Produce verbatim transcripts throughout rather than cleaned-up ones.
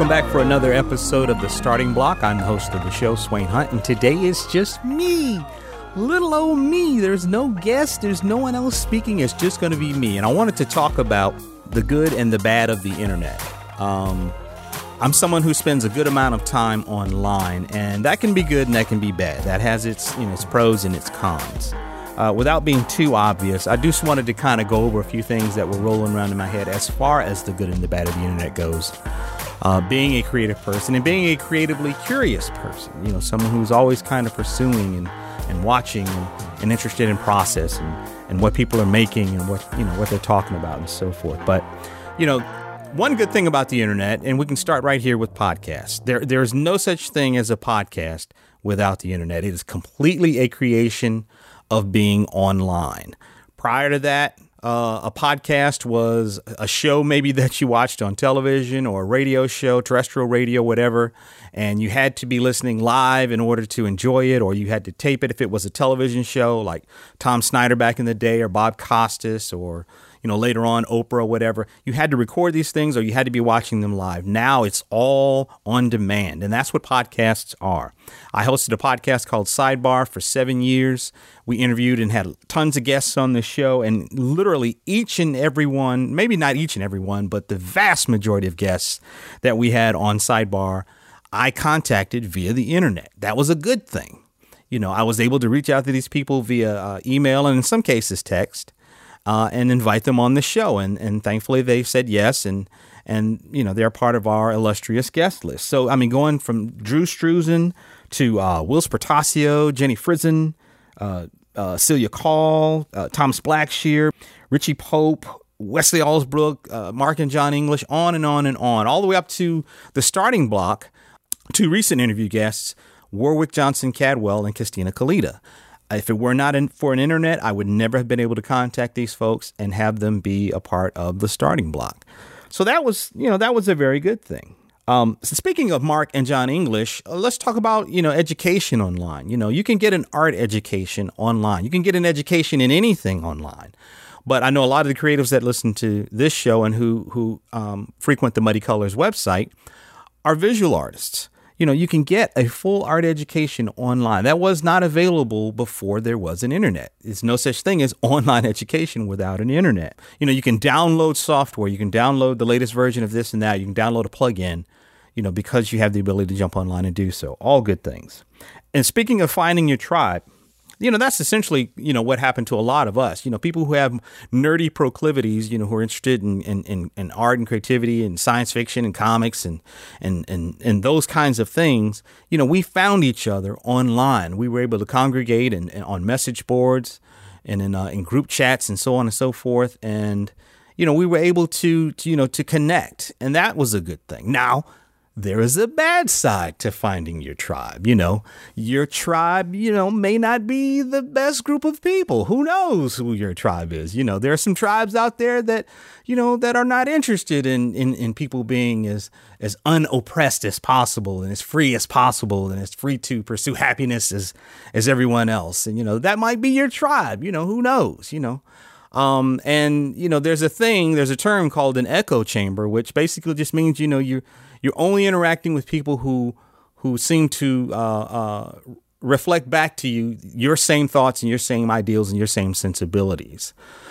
Welcome back for another episode of The Starting Block. I'm the host of the show, Swain Hunt, and today is just me. Little old me. There's no guest. There's no one else speaking. It's just going to be me. And I wanted to talk about the good and the bad of the internet. Um, I'm someone who spends a good amount of time online, and that can be good and that can be bad. That has its, you know, its pros and its cons. Uh, without being too obvious, I just wanted to kind of go over a few things that were rolling around in my head as far as the good and the bad of the internet goes. Uh, being a creative person and being a creatively curious person, you know, someone who's always kind of pursuing and, and watching and, and interested in process and, and what people are making and what, you know, what they're talking about and so forth. But, you know, one good thing about the internet, and we can start right here with podcasts. There, there is no such thing as a podcast without the internet. It is completely a creation of being online. Prior to that, Uh, a podcast was a show maybe that you watched on television or a radio show, terrestrial radio, whatever, and you had to be listening live in order to enjoy it, or you had to tape it if it was a television show like Tom Snyder back in the day, or Bob Costas, or, you know, later on Oprah or whatever. You had to record these things or you had to be watching them live. Now it's all on demand, and that's what podcasts are. I hosted a podcast called Sidebar for seven years. We interviewed and had tons of guests on the show, and literally each and every one, maybe not each and every one, but the vast majority of guests that we had on Sidebar, I contacted via the internet. That was a good thing. You know, I was able to reach out to these people via uh, email and in some cases text uh, and invite them on the show. And, and thankfully they said yes. And, and, you know, they're part of our illustrious guest list. So, I mean, going from Drew Struzan to uh, Whilce Portacio, Jenny Frison, Uh, uh, Celia Call, uh, Thomas Blackshear, Richie Pope, Wesley Alsbrook, uh, Mark and John English, on and on and on, all the way up to The Starting Block, two recent interview guests, Warwick Johnson Cadwell and Christina Kalita. If it were not in, for an internet, I would never have been able to contact these folks and have them be a part of The Starting Block. So that was, you know, that was a very good thing. Um, so speaking of Mark and John English, uh, let's talk about, you know, education online. You know, you can get an art education online. You can get an education in anything online. But I know a lot of the creatives that listen to this show and who who um, frequent the Muddy Colors website are visual artists. You know, you can get a full art education online. That was not available before there was an internet. There's no such thing as online education without an internet. You know, you can download software. You can download the latest version of this and that. You can download a plugin, you know, because you have the ability to jump online and do so. All good things. And speaking of finding your tribe, you know, that's essentially, you know, what happened to a lot of us, you know, people who have nerdy proclivities, you know, who are interested in, in, in, in art and creativity and science fiction and comics and, and, and, and those kinds of things. You know, we found each other online. We were able to congregate and, and on message boards and in, uh, in group chats and so on and so forth. And, you know, we were able to, to, you know, to connect, and that was a good thing. Now, there is a bad side to finding your tribe. You know, your tribe, you know, may not be the best group of people. Who knows who your tribe is? You know, there are some tribes out there that, you know, that are not interested in, in, in people being as, as unoppressed as possible and as free as possible and as free to pursue happiness as, as everyone else. And, you know, that might be your tribe. You know, who knows, you know. Um, and, you know, there's a thing, there's a term called an echo chamber, which basically just means, you know, you're, you're only interacting with people who, who seem to, uh, uh, reflect back to you your same thoughts and your same ideals and your same sensibilities.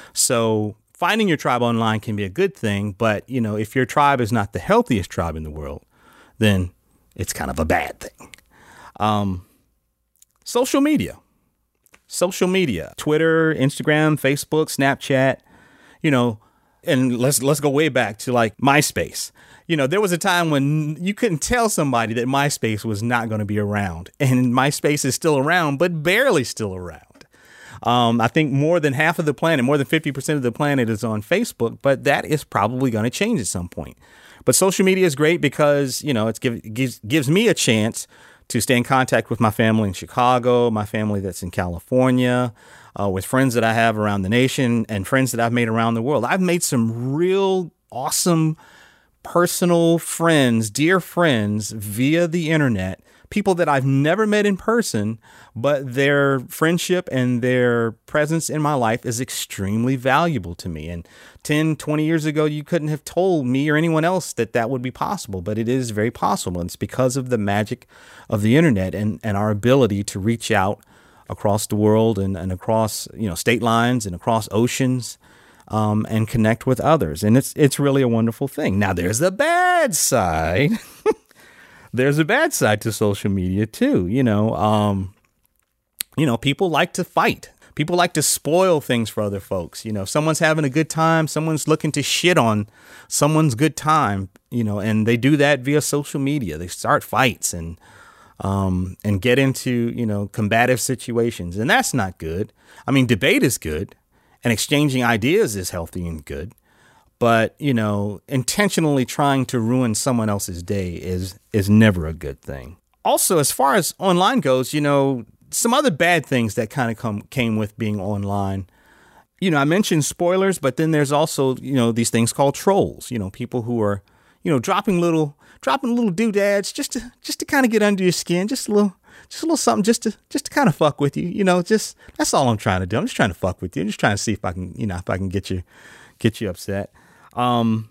So finding your tribe online can be a good thing, but, you know, if your tribe is not the healthiest tribe in the world, then it's kind of a bad thing. Um, social media. Social media, Twitter, Instagram, Facebook, Snapchat, you know, and let's let's go way back to like MySpace. You know, there was a time when you couldn't tell somebody that MySpace was not going to be around, and MySpace is still around, but barely still around. Um, I think more than half of the planet, more than fifty percent of the planet is on Facebook, but that is probably going to change at some point. But social media is great because, you know, it's give, gives gives me a chance to stay in contact with my family in Chicago, my family that's in California, uh, with friends that I have around the nation and friends that I've made around the world. I've made some real awesome personal friends, dear friends via the internet, people that I've never met in person, but their friendship and their presence in my life is extremely valuable to me. And ten, twenty years ago, you couldn't have told me or anyone else that that would be possible, but it is very possible. And it's because of the magic of the internet and, and our ability to reach out across the world and, and across, you know, state lines and across oceans, um, and connect with others. And it's, it's really a wonderful thing. Now, there's the bad side. There's a bad side to social media too. You know, um, you know, people like to fight. People like to spoil things for other folks. You know, if someone's having a good time, someone's looking to shit on someone's good time, you know, and they do that via social media. They start fights and, um, and get into, you know, combative situations. And that's not good. I mean, debate is good and exchanging ideas is healthy and good. But, you know, intentionally trying to ruin someone else's day is is never a good thing. Also, as far as online goes, you know, some other bad things that kind of come came with being online. You know, I mentioned spoilers, but then there's also, you know, these things called trolls, you know, people who are, you know, dropping little dropping little doodads just to just to kind of get under your skin, just a little just a little something just to just to kind of fuck with you. You know, just that's all I'm trying to do. I'm just trying to fuck with you. I'm just trying to see if I can, you know, if I can get you get you upset. Um,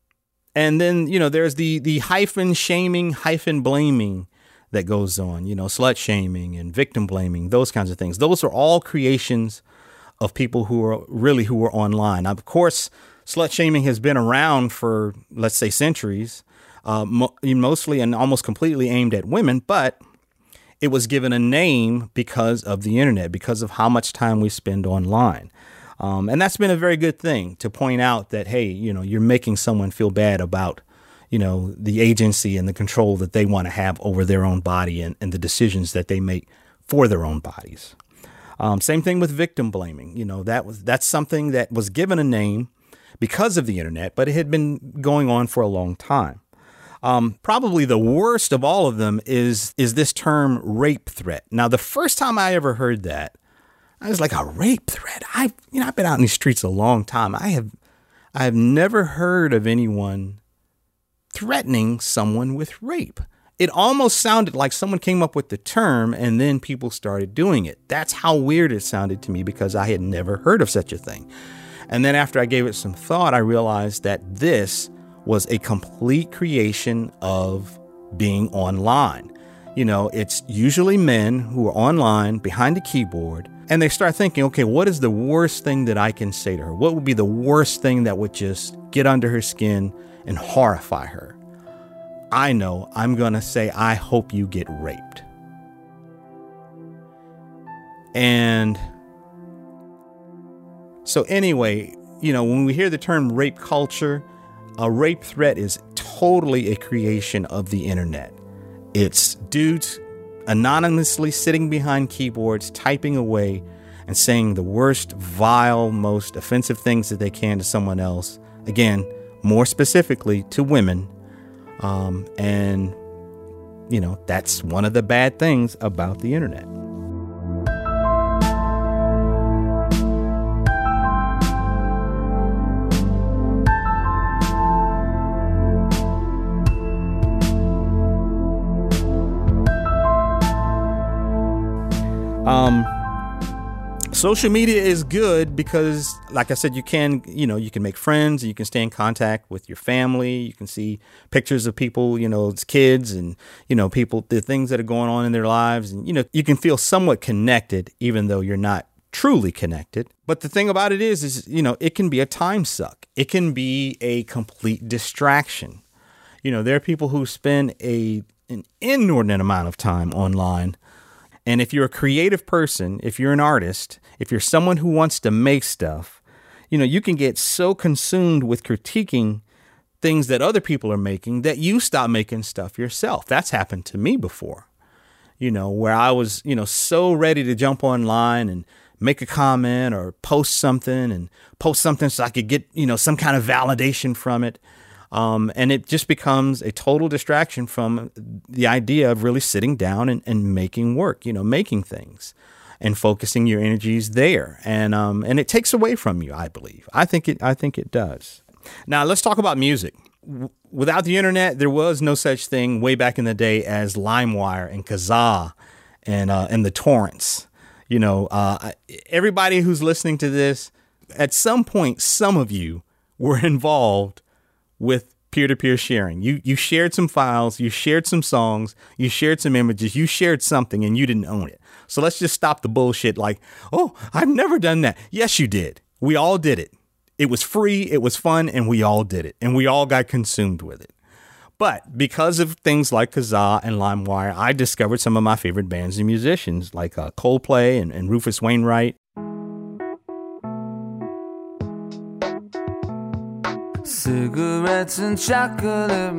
and then, you know, there's the, the hyphen shaming, hyphen blaming that goes on, you know, slut shaming and victim blaming, those kinds of things. Those are all creations of people who are really who are online. Now, of course, slut shaming has been around for, let's say, centuries, uh, mo- mostly and almost completely aimed at women, but it was given a name because of the internet, because of how much time we spend online. Um, and that's been a very good thing to point out that, hey, you know, you're making someone feel bad about, you know, the agency and the control that they want to have over their own body and, and the decisions that they make for their own bodies. Um, same thing with victim blaming. You know, that was that's something that was given a name because of the internet, but it had been going on for a long time. Um, probably the worst of all of them is is this term rape threat. Now, the first time I ever heard that, I was like, a rape threat. I've, you know, I've been out in these streets a long time. I have, I have never heard of anyone threatening someone with rape. It almost sounded like someone came up with the term and then people started doing it. That's how weird it sounded to me because I had never heard of such a thing. And then after I gave it some thought, I realized that this was a complete creation of being online. You know, it's usually men who are online behind a keyboard and they start thinking, okay, what is the worst thing that I can say to her? What would be the worst thing that would just get under her skin and horrify her? I know I'm going to say, I hope you get raped. And so anyway, you know, when we hear the term rape culture, a rape threat is totally a creation of the internet. It's dudes anonymously sitting behind keyboards, typing away and saying the worst, vile, most offensive things that they can to someone else. Again, more specifically to women. Um, and, you know, that's one of the bad things about the internet. Um, social media is good because, like I said, you can, you know, you can make friends, you can stay in contact with your family. You can see pictures of people, you know, it's kids and, you know, people, the things that are going on in their lives. And, you know, you can feel somewhat connected, even though you're not truly connected. But the thing about it is, is, you know, it can be a time suck. It can be a complete distraction. You know, there are people who spend a an inordinate amount of time online. And if you're a creative person, if you're an artist, if you're someone who wants to make stuff, you know, you can get so consumed with critiquing things that other people are making that you stop making stuff yourself. That's happened to me before, you know, where I was, you know, so ready to jump online and make a comment or post something and post something so I could get, you know, some kind of validation from it. Um, and it just becomes a total distraction from the idea of really sitting down and, and making work, you know, making things and focusing your energies there. And um, and it takes away from you, I believe. I think it I think it does. Now, let's talk about music. w- without the internet, there was no such thing way back in the day as LimeWire and Kazaa and uh, and the torrents. You know, uh, everybody who's listening to this, at some point, some of you were involved with peer-to-peer sharing. You you shared some files, you shared some songs, you shared some images, you shared something, and you didn't own it. So let's just stop the bullshit like, oh, I've never done that. Yes, you did. We all did it. It was free, it was fun, and we all did it. And we all got consumed with it. But because of things like Kazaa and LimeWire, I discovered some of my favorite bands and musicians like uh, Coldplay and, and Rufus Wainwright. Cigarettes and chocolate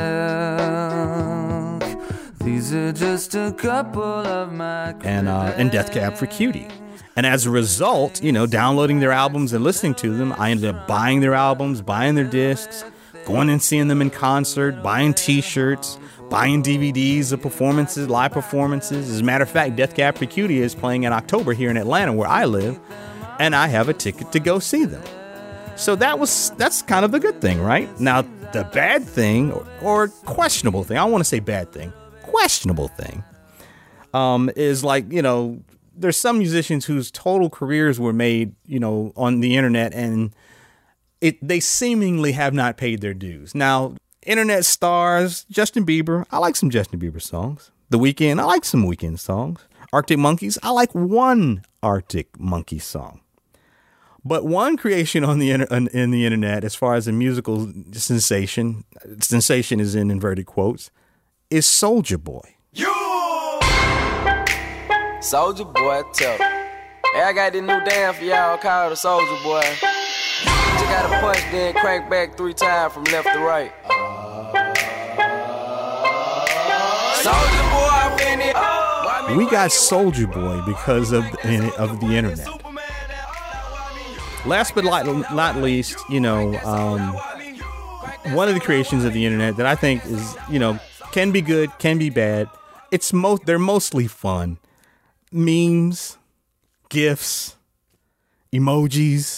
milk. These are just a couple of my and uh, and Death Cab for Cutie. And as a result, you know, downloading their albums and listening to them, I ended up buying their albums, buying their discs, going and seeing them in concert, buying T-shirts, buying D V Ds of performances, live performances. As a matter of fact, Death Cab for Cutie is playing in October here in Atlanta, where I live, and I have a ticket to go see them. So that was that's kind of the good thing, right? Now, the bad thing, or, or questionable thing, I don't want to say bad thing, questionable thing, um, is like, you know, there's some musicians whose total careers were made, you know, on the internet, and it they seemingly have not paid their dues. Now, internet stars, Justin Bieber, I like some Justin Bieber songs. The Weeknd, I like some Weeknd songs. Arctic Monkeys, I like one Arctic Monkey song. But one creation on the inter- in the internet, as far as a musical sensation, sensation is in inverted quotes, is Soulja Boy. Yo! Soulja Boy, tough. Hey, I got this new dance for y'all called the Soulja Boy. You gotta punch, then crank back three times from left to right. Soulja Boy, I'm in it. We got Soulja Boy because of the, of the internet. Last but not least, you know, um, one of the creations of the internet that I think is, you know, can be good, can be bad. It's mo- they're mostly fun. Memes, GIFs, emojis,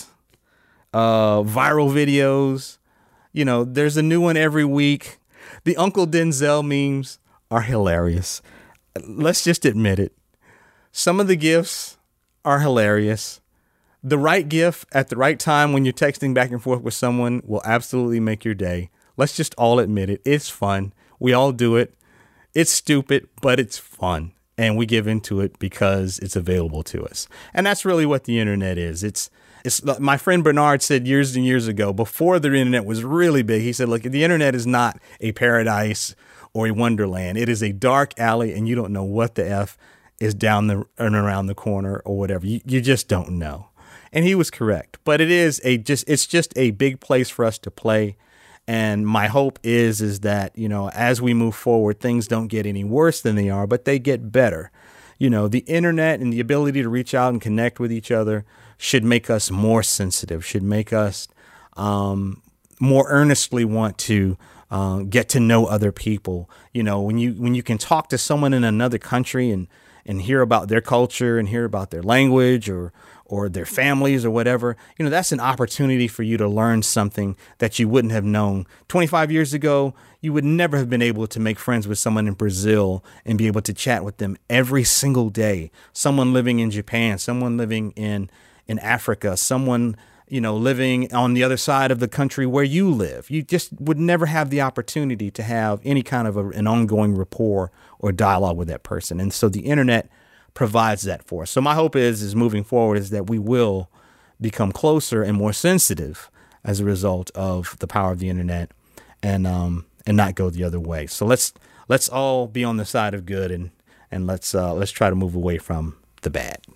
uh, viral videos. You know, there's a new one every week. The Uncle Denzel memes are hilarious. Let's just admit it. Some of the GIFs are hilarious. The right GIF at the right time when you're texting back and forth with someone will absolutely make your day. Let's just all admit it. It's fun. We all do it. It's stupid, but it's fun. And we give into it because it's available to us. And that's really what the internet is. It's it's my friend Bernard said years and years ago, before the internet was really big, he said, look, the internet is not a paradise or a wonderland. It is a dark alley, and you don't know what the F is down the and around the corner or whatever. You, you just don't know. And he was correct. But it is a just it's just a big place for us to play. And my hope is, is that, you know, as we move forward, things don't get any worse than they are, but they get better. You know, the internet and the ability to reach out and connect with each other should make us more sensitive, should make us um, more earnestly want to uh, get to know other people. You know, when you when you can talk to someone in another country and and hear about their culture and hear about their language or or their families or whatever, you know, that's an opportunity for you to learn something that you wouldn't have known. twenty-five years ago, you would never have been able to make friends with someone in Brazil and be able to chat with them every single day. Someone living in Japan, someone living in, in Africa, someone, you know, living on the other side of the country where you live. You just would never have the opportunity to have any kind of a, an ongoing rapport or dialogue with that person. And so the internet provides that for us. So my hope is, is moving forward is that we will become closer and more sensitive as a result of the power of the internet and um and not go the other way. So let's let's all be on the side of good and and let's uh, let's try to move away from the bad.